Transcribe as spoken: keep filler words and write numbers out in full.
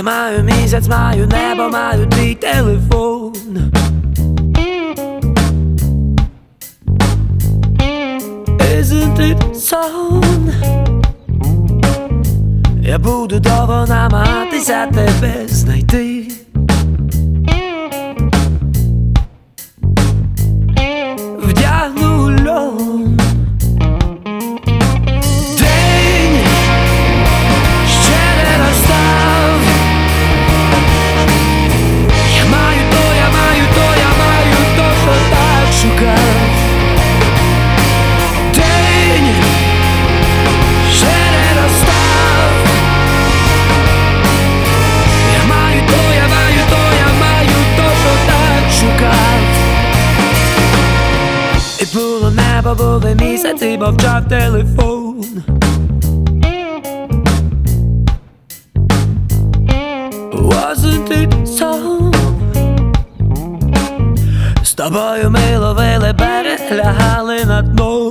Я маю місяць, маю небо, маю твій телефон. Isn't it сон? Я буду довго намагатися тебе знайти. Вдягну льон. День ще не настав. Я маю то, я маю то, я маю то, що так шукав. День ще не настав. Я маю то, я маю то, я маю то, що так шукав. І було небо, були місяці, мовчав телефон. Wasn't it so? З тобою ми ловили берег, лягали на дно.